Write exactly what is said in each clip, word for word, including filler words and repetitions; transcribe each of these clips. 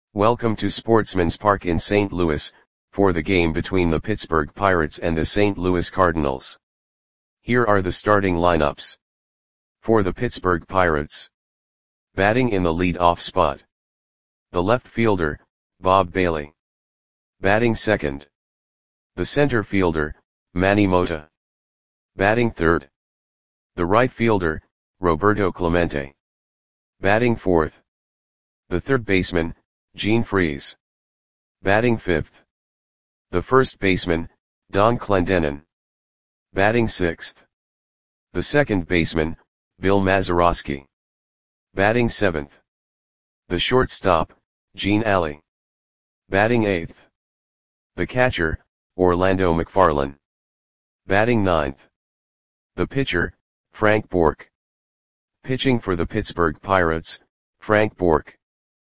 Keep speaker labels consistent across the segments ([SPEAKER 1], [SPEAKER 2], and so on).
[SPEAKER 1] Welcome to Sportsman's Park in Saint Louis, for the game between the Pittsburgh Pirates and the Saint Louis Cardinals. Here are the starting lineups. For the Pittsburgh Pirates. Batting in the lead-off spot. The left fielder, Bob Bailey. Batting second. The center fielder, Manny Mota. Batting third. The right fielder, Roberto Clemente. Batting fourth. The third baseman, Gene Freese. Batting fifth. The first baseman, Don Clendenon. Batting sixth. The second baseman, Bill Mazeroski. Batting seventh. The shortstop, Gene Alley. Batting eighth. The catcher, Orlando McFarland. Batting ninth. The pitcher, Frank Bourque. Pitching for the Pittsburgh Pirates, Frank Bourque.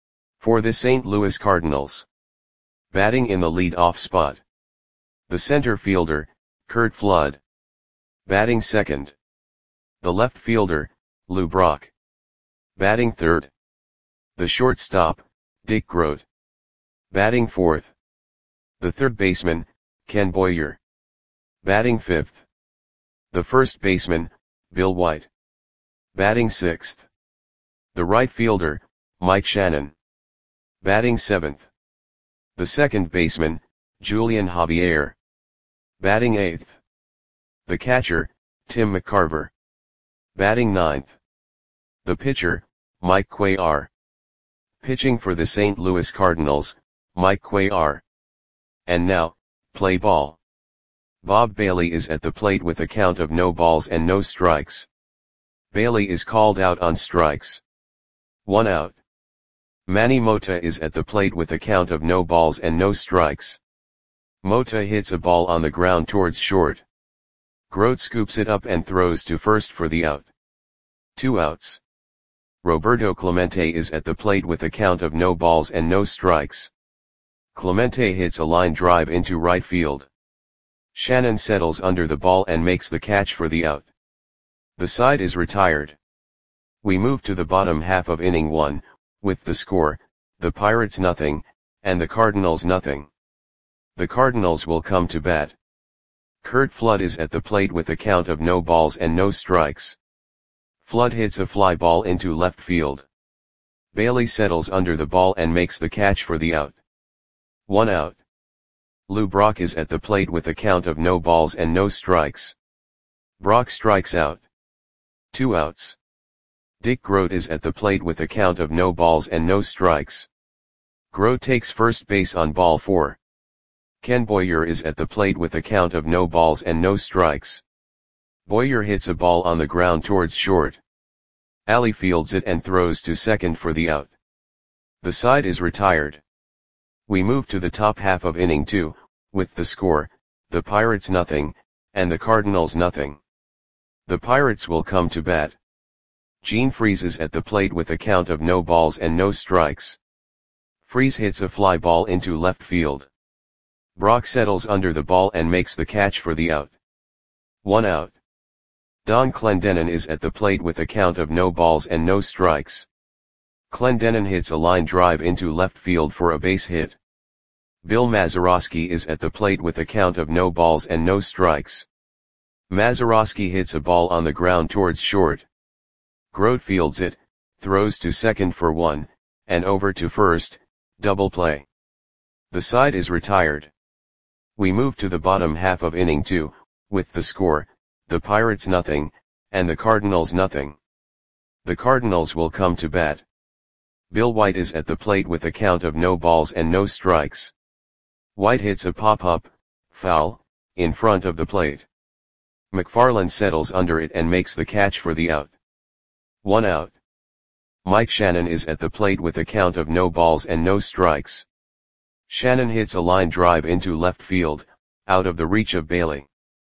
[SPEAKER 1] For the Saint Louis Cardinals. Batting in the lead-off spot. The center fielder, Curt Flood. Batting second. The left fielder, Lou Brock. Batting third. The shortstop, Dick Groat. Batting fourth. The third baseman, Ken Boyer. Batting fifth. The first baseman, Bill White. Batting sixth. The right fielder, Mike Shannon. Batting seventh. The second baseman, Julian Javier. Batting eighth. The catcher, Tim McCarver. Batting ninth. The pitcher, Mike Cuellar. Pitching for the Saint Louis Cardinals, Mike Cuellar. And now, play ball. Bob Bailey is at the plate with a count of no balls and no strikes. Bailey is called out on strikes. One out. Manny Mota is at the plate with a count of no balls and no strikes. Mota hits a ball on the ground towards short. Groat scoops it up and throws to first for the out. Two outs. Roberto Clemente is at the plate with a count of no balls and no strikes. Clemente hits a line drive into right field. Shannon settles under the ball and makes the catch for the out. The side is retired. We move to the bottom half of inning one, with the score, the Pirates nothing, and the Cardinals nothing. The Cardinals will come to bat. Curt Flood is at the plate with a count of no balls and no strikes. Flood hits a fly ball into left field. Bailey settles under the ball and makes the catch for the out. One out. Lou Brock is at the plate with a count of no balls and no strikes. Brock strikes out. Two outs. Dick Groat is at the plate with a count of no balls and no strikes. Groat takes first base on ball four. Ken Boyer is at the plate with a count of no balls and no strikes. Boyer hits a ball on the ground towards short. Alley fields it and throws to second for the out. The side is retired. We move to the top half of inning two, with the score, the Pirates nothing, and the Cardinals nothing. The Pirates will come to bat. Gene Freese is at the plate with a count of no balls and no strikes. Freese hits a fly ball into left field. Brock settles under the ball and makes the catch for the out. One out. Don Clendenon is at the plate with a count of no balls and no strikes. Clendenon hits a line drive into left field for a base hit. Bill Mazeroski is at the plate with a count of no balls and no strikes. Mazeroski hits a ball on the ground towards short. Groat fields it, throws to second for one, and over to first, double play. The side is retired. We move to the bottom half of inning two, with the score, the Pirates nothing, and the Cardinals nothing. The Cardinals will come to bat. Bill White is at the plate with a count of no balls and no strikes. White hits a pop-up, foul, in front of the plate. McFarland settles under it and makes the catch for the out. One out. Mike Shannon is at the plate with a count of no balls and no strikes. Shannon hits a line drive into left field, out of the reach of Bailey.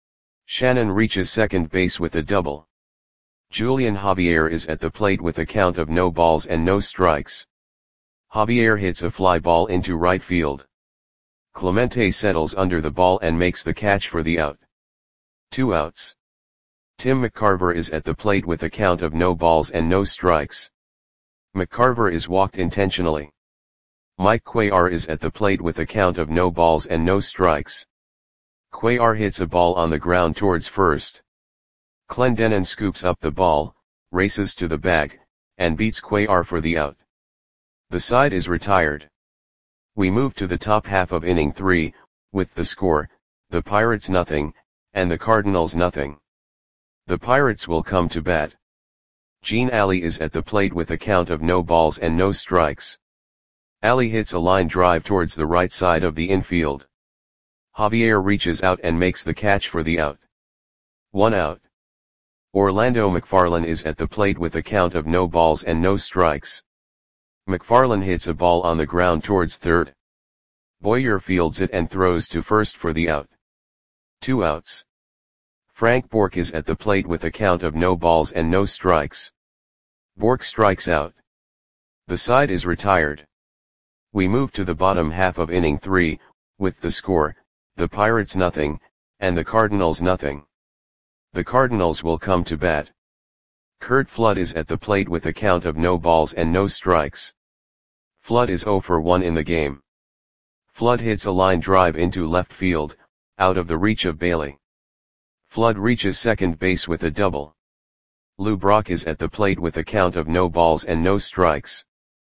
[SPEAKER 1] Shannon reaches second base with a double. Julian Javier is at the plate with a count of no balls and no strikes. Javier hits a fly ball into right field. Clemente settles under the ball and makes the catch for the out. Two outs. Tim McCarver is at the plate with a count of no balls and no strikes. McCarver is walked intentionally. Mike Cuellar is at the plate with a count of no balls and no strikes. Cuellar hits a ball on the ground towards first. Clendenon scoops up the ball, races to the bag, and beats Cuellar for the out. The side is retired. We move to the top half of inning three, with the score, the Pirates nothing, and the Cardinals nothing. The Pirates will come to bat. Gene Alley is at the plate with a count of no balls and no strikes. Alley hits a line drive towards the right side of the infield. Javier reaches out and makes the catch for the out. One out. Orlando McFarland is at the plate with a count of no balls and no strikes. McFarland hits a ball on the ground towards third. Boyer fields it and throws to first for the out. Two outs. Frank Bourque is at the plate with a count of no balls and no strikes. Bourque strikes out. The side is retired. We move to the bottom half of inning three, with the score, the Pirates nothing, and the Cardinals nothing. The Cardinals will come to bat. Curt Flood is at the plate with a count of no balls and no strikes. Flood is oh for one in the game. Flood hits a line drive into left field, out of the reach of Bailey. Flood reaches second base with a double. Lou Brock is at the plate with a count of no balls and no strikes.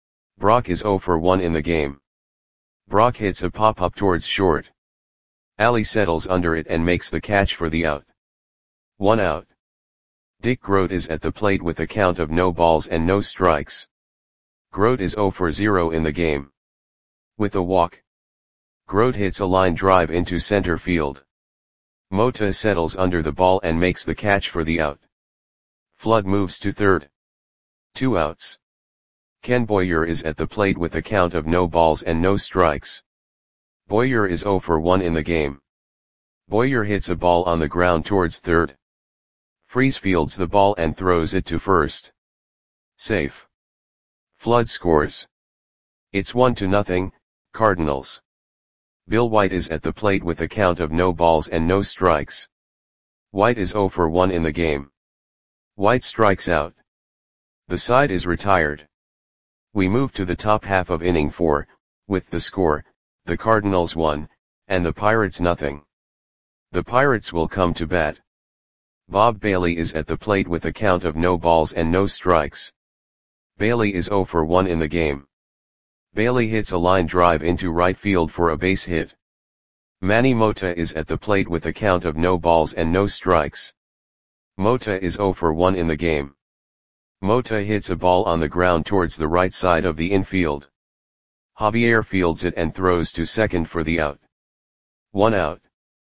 [SPEAKER 1] Brock is oh for one in the game. Brock hits a pop-up towards short. Alley settles under it and makes the catch for the out. One out. Dick Groat is at the plate with a count of no balls and no strikes. Groat is oh for zero in the game. With a walk. Groat hits a line drive into center field. Mota settles under the ball and makes the catch for the out. Flood moves to third. Two outs. Ken Boyer is at the plate with a count of no balls and no strikes. Boyer is oh for one in the game. Boyer hits a ball on the ground towards third. Freese fields the ball and throws it to first. Safe. Flood scores. It's one to nothing, Cardinals. Bill White is at the plate with a count of no balls and no strikes. White is oh for one in the game. White strikes out. The side is retired. We move to the top half of inning four, with the score, the Cardinals one, and the Pirates nothing. The Pirates will come to bat. Bob Bailey is at the plate with a count of no balls and no strikes. Bailey is oh for one in the game. Bailey hits a line drive into right field for a base hit. Manny Mota is at the plate with a count of no balls and no strikes. Mota is oh for one in the game. Mota hits a ball on the ground towards the right side of the infield. Javier fields it and throws to second for the out. One out.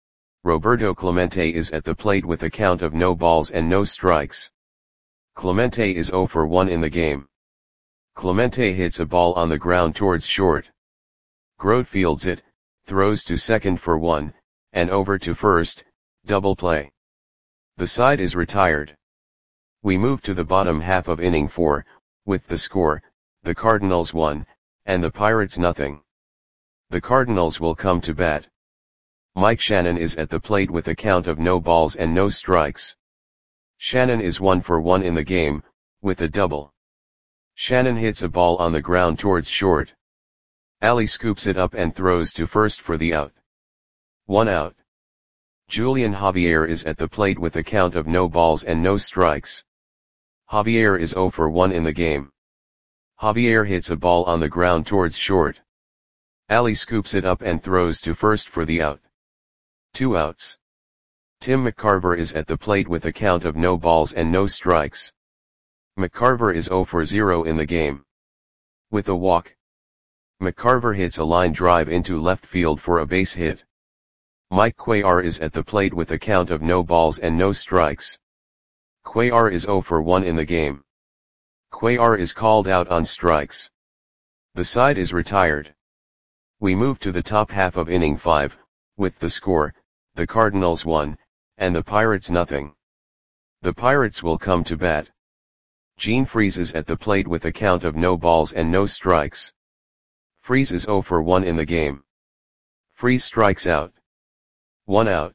[SPEAKER 1] Roberto Clemente is at the plate with a count of no balls and no strikes. Clemente is oh for one in the game. Clemente hits a ball on the ground towards short. Groat fields it, throws to second for one, and over to first, double play. The side is retired. We move to the bottom half of inning four, with the score, the Cardinals one, and the Pirates nothing. The Cardinals will come to bat. Mike Shannon is at the plate with a count of no balls and no strikes. Shannon is one for one in the game, with a double. Shannon hits a ball on the ground towards short. Alley scoops it up and throws to first for the out. One out. Julian Javier is at the plate with a count of no balls and no strikes. Javier is oh for one in the game. Javier hits a ball on the ground towards short. Alley scoops it up and throws to first for the out. Two outs. Tim McCarver is at the plate with a count of no balls and no strikes. McCarver is oh for zero in the game. With a walk. McCarver hits a line drive into left field for a base hit. Mike Cuellar is at the plate with a count of no balls and no strikes. Cuellar is oh for one in the game. Cuellar is called out on strikes. The side is retired. We move to the top half of inning five, with the score, the Cardinals one, and the Pirates nothing. The Pirates will come to bat. Gene Freese is at the plate with a count of no balls and no strikes. Freese is oh for one in the game. Freese strikes out. One out.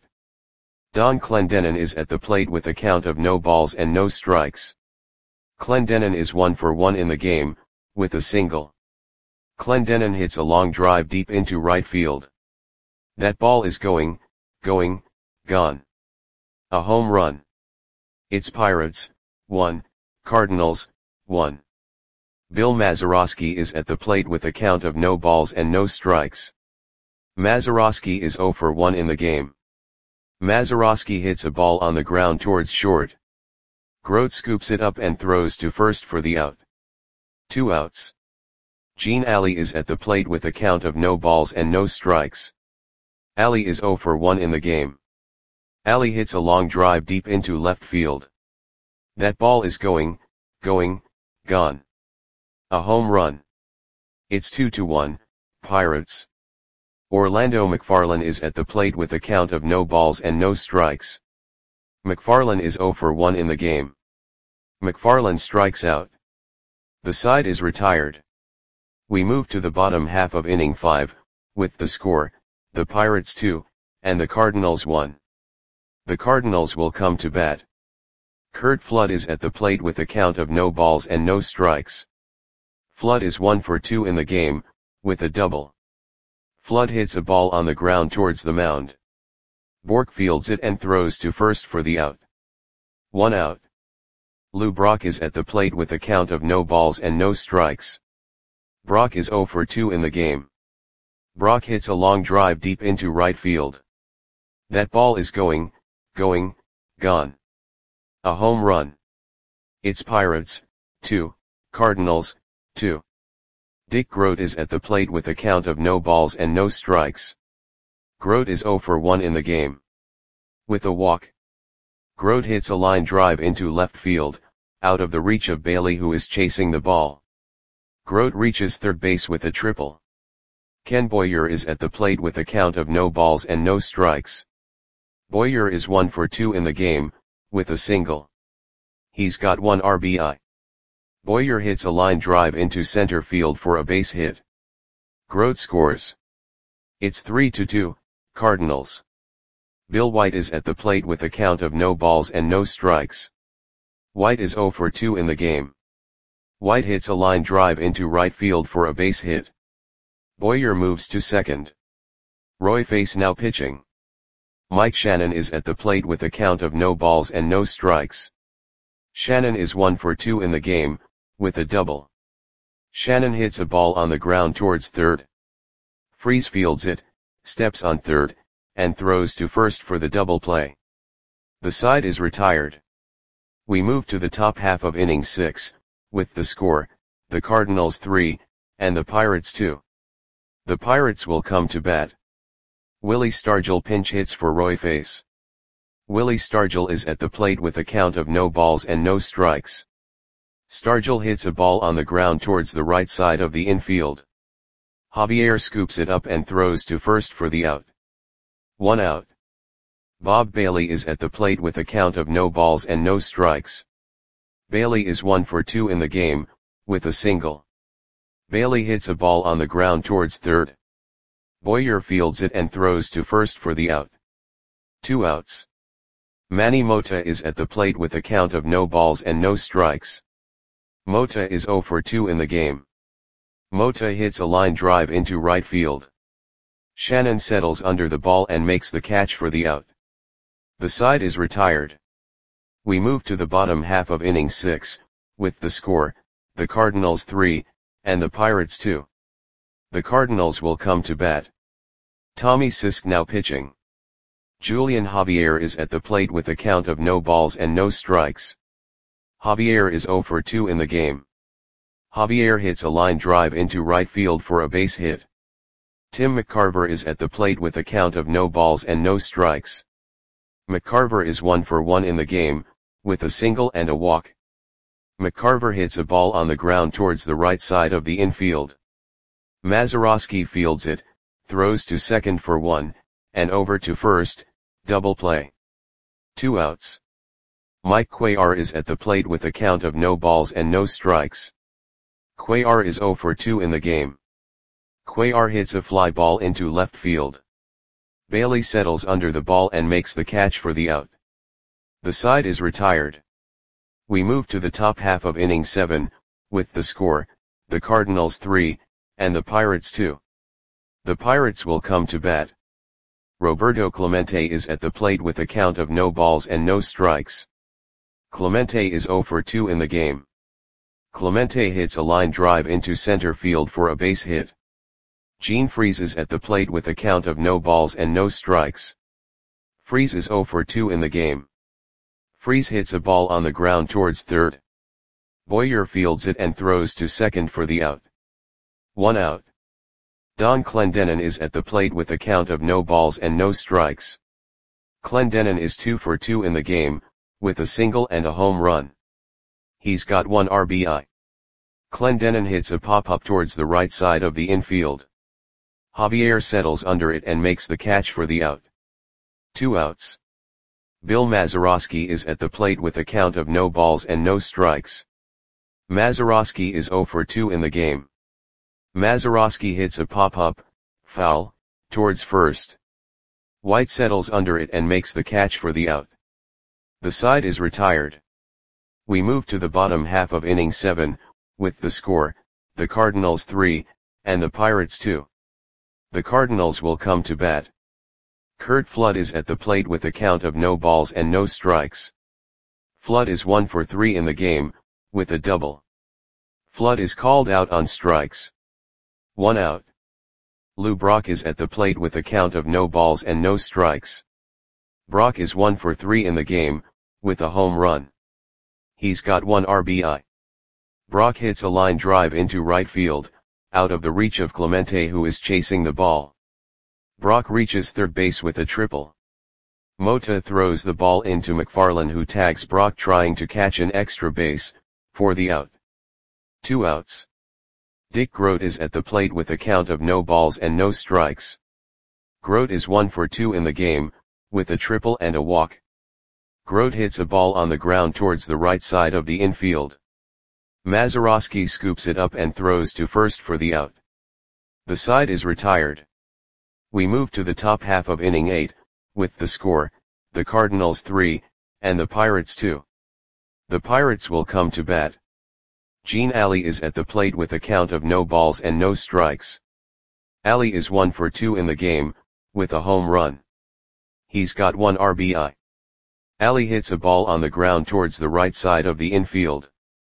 [SPEAKER 1] Don Clendenon is at the plate with a count of no balls and no strikes. Clendenon is one for one in the game, with a single. Clendenon hits a long drive deep into right field. That ball is going, going, gone. A home run. It's Pirates, one, Cardinals, one. Bill Mazeroski is at the plate with a count of no balls and no strikes. Mazeroski is zero for one in the game. Mazeroski hits a ball on the ground towards short. Grote scoops it up and throws to first for the out. Two outs. Gene Alley is at the plate with a count of no balls and no strikes. Alley is zero for one in the game. Alley hits a long drive deep into left field. That ball is going, going, gone. A home run. It's two to one, Pirates. Orlando McFarlane is at the plate with a count of no balls and no strikes. McFarlane is zero for one in the game. McFarlane strikes out. The side is retired. We move to the bottom half of inning five, with the score, the Pirates two, and the Cardinals one. The Cardinals will come to bat. Curt Flood is at the plate with a count of no balls and no strikes. Flood is one for two in the game, with a double. Flood hits a ball on the ground towards the mound. Bork fields it and throws to first for the out. One out. Lou Brock is at the plate with a count of no balls and no strikes. Brock is zero for two in the game. Brock hits a long drive deep into right field. That ball is going, going, gone. A home run. It's Pirates, two, Cardinals, two. Dick Grote is at the plate with a count of no balls and no strikes. Grote is zero for one in the game. With a walk. Grote hits a line drive into left field, out of the reach of Bailey, who is chasing the ball. Grote reaches third base with a triple. Ken Boyer is at the plate with a count of no balls and no strikes. Boyer is one for two in the game, with a single. He's got one R B I. Boyer hits a line drive into center field for a base hit. Grote scores. It's three to two, Cardinals. Bill White is at the plate with a count of no balls and no strikes. White is zero for two in the game. White hits a line drive into right field for a base hit. Boyer moves to second. Roy Face now pitching. Mike Shannon is at the plate with a count of no balls and no strikes. Shannon is one for two in the game, with a double. Shannon hits a ball on the ground towards third. Freese fields it, steps on third, and throws to first for the double play. The side is retired. We move to the top half of inning six, with the score, the Cardinals three, and the Pirates two. The Pirates will come to bat. Willie Stargell pinch hits for Roy Face. Willie Stargell is at the plate with a count of no balls and no strikes. Stargell hits a ball on the ground towards the right side of the infield. Javier scoops it up and throws to first for the out. One out. Bob Bailey is at the plate with a count of no balls and no strikes. Bailey is one for two in the game, with a single. Bailey hits a ball on the ground towards third. Boyer fields it and throws to first for the out. Two outs. Manny Mota is at the plate with a count of no balls and no strikes. Mota is zero for two in the game. Mota hits a line drive into right field. Shannon settles under the ball and makes the catch for the out. The side is retired. We move to the bottom half of inning six, with the score, the Cardinals three, and the Pirates two. The Cardinals will come to bat. Tommy Sisk now pitching. Julian Javier is at the plate with a count of no balls and no strikes. Javier is zero for two in the game. Javier hits a line drive into right field for a base hit. Tim McCarver is at the plate with a count of no balls and no strikes. McCarver is one for one in the game, with a single and a walk. McCarver hits a ball on the ground towards the right side of the infield. Mazeroski fields it, throws to second for one, and over to first, double play. Two outs. Mike Cuellar is at the plate with a count of no balls and no strikes. Cuellar is zero for two in the game. Cuellar hits a fly ball into left field. Bailey settles under the ball and makes the catch for the out. The side is retired. We move to the top half of inning seven, with the score, the Cardinals three, and the Pirates two. The Pirates will come to bat. Roberto Clemente is at the plate with a count of no balls and no strikes. Clemente is zero for two in the game. Clemente hits a line drive into center field for a base hit. Gene Freese is at the plate with a count of no balls and no strikes. Freese is zero for two in the game. Freese hits a ball on the ground towards third. Boyer fields it and throws to second for the out. One out. Don Clendenon is at the plate with a count of no balls and no strikes. Clendenon is two for two in the game, with a single and a home run. He's got one R B I. Clendenon hits a pop-up towards the right side of the infield. Javier settles under it and makes the catch for the out. Two outs. Bill Mazeroski is at the plate with a count of no balls and no strikes. Mazeroski is zero for two in the game. Mazeroski hits a pop-up, foul, towards first. White settles under it and makes the catch for the out. The side is retired. We move to the bottom half of inning seven, with the score, the Cardinals three, and the Pirates two. The Cardinals will come to bat. Curt Flood is at the plate with a count of no balls and no strikes. Flood is one for three in the game, with a double. Flood is called out on strikes. One out. Lou Brock is at the plate with a count of no balls and no strikes. Brock is one for three in the game, with a home run. He's got one R B I. Brock hits a line drive into right field, out of the reach of Clemente, who is chasing the ball. Brock reaches third base with a triple. Mota throws the ball into McFarland, who tags Brock trying to catch an extra base, for the out. Two outs. Dick Groat is at the plate with a count of no balls and no strikes. Groat is one for two in the game, with a triple and a walk. Groat hits a ball on the ground towards the right side of the infield. Mazeroski scoops it up and throws to first for the out. The side is retired. We move to the top half of inning eight, with the score, the Cardinals three, and the Pirates two. The Pirates will come to bat. Gene Alley is at the plate with a count of no balls and no strikes. Alley is one for two in the game, with a home run. He's got one R B I. Alley hits a ball on the ground towards the right side of the infield.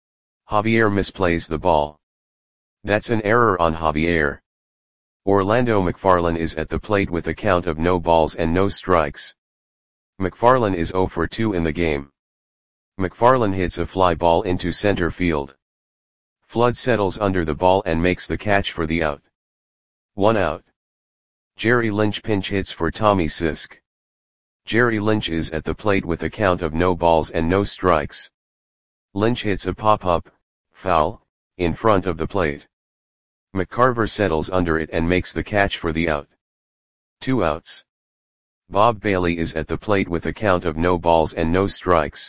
[SPEAKER 1] Javier misplays the ball. That's an error on Javier. Orlando McFarland is at the plate with a count of no balls and no strikes. McFarland is zero for two in the game. McFarland hits a fly ball into center field. Flood settles under the ball and makes the catch for the out. One out. Jerry Lynch pinch hits for Tommy Sisk. Jerry Lynch is at the plate with a count of no balls and no strikes. Lynch hits a pop-up, foul, in front of the plate. McCarver settles under it and makes the catch for the out. Two outs. Bob Bailey is at the plate with a count of no balls and no strikes.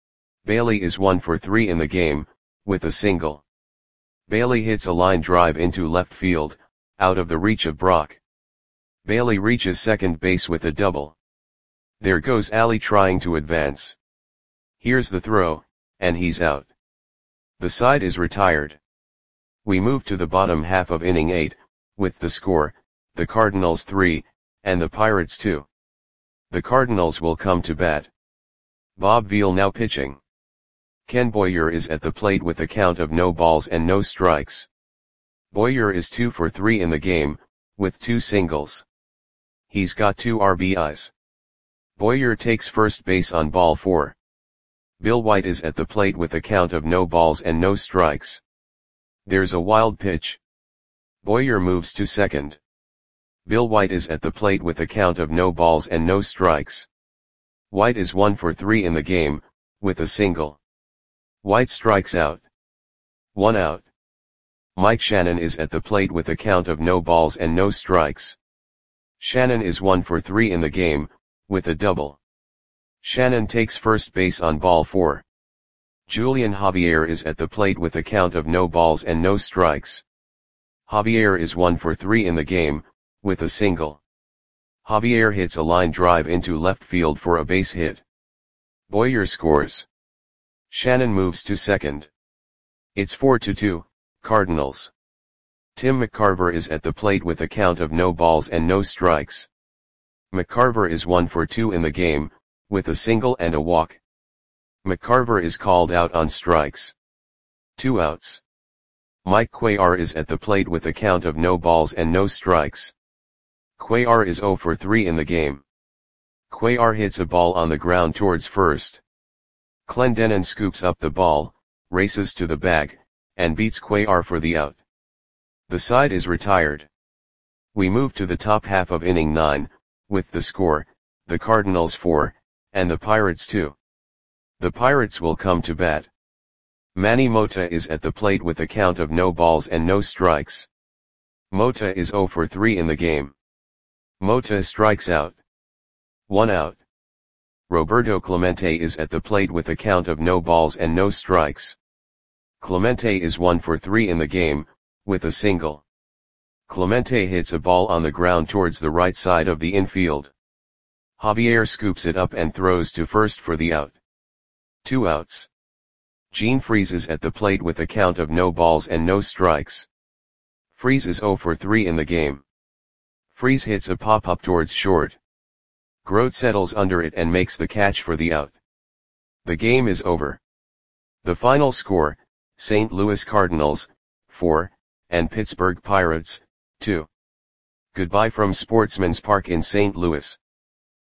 [SPEAKER 1] Bailey is one for three in the game, with a single. Bailey hits a line drive into left field, out of the reach of Brock. Bailey reaches second base with a double. There goes Alley trying to advance. Here's the throw, and he's out. The side is retired. We move to the bottom half of inning eight, with the score, the Cardinals three, and the Pirates two. The Cardinals will come to bat. Bob Veal now pitching. Ken Boyer is at the plate with a count of no balls and no strikes. Boyer is two for three in the game, with two singles. He's got two R B Is. Boyer takes first base on ball four. Bill White is at the plate with a count of no balls and no strikes. There's a wild pitch. Boyer moves to second. Bill White is at the plate with a count of no balls and no strikes. White is one for three in the game, with a single. White strikes out. One out. Mike Shannon is at the plate with a count of no balls and no strikes. Shannon is one for three in the game, with a double. Shannon takes first base on ball four. Julian Javier is at the plate with a count of no balls and no strikes. Javier is one for three in the game, with a single. Javier hits a line drive into left field for a base hit. Boyer scores. Shannon moves to second. It's four to two, Cardinals. Tim McCarver is at the plate with a count of no balls and no strikes. McCarver is one for two in the game, with a single and a walk. McCarver is called out on strikes. Two outs. Mike Cuellar is at the plate with a count of no balls and no strikes. Cuellar is zero for three in the game. Cuellar hits a ball on the ground towards first. Clendenon scoops up the ball, races to the bag, and beats Cuellar for the out. The side is retired. We move to the top half of inning nine, with the score, the Cardinals four, and the Pirates two. The Pirates will come to bat. Manny Mota is at the plate with a count of no balls and no strikes. Mota is zero for three in the game. Mota strikes out. One out. Roberto Clemente is at the plate with a count of no balls and no strikes. Clemente is one for three in the game, with a single. Clemente hits a ball on the ground towards the right side of the infield. Javier scoops it up and throws to first for the out. Two outs. Gene Freese is at the plate with a count of no balls and no strikes. Freese is zero for three in the game. Freese hits a pop-up towards short. Grote settles under it and makes the catch for the out. The game is over. The final score, Saint Louis Cardinals, four, and Pittsburgh Pirates, two. Goodbye from Sportsman's Park in Saint Louis.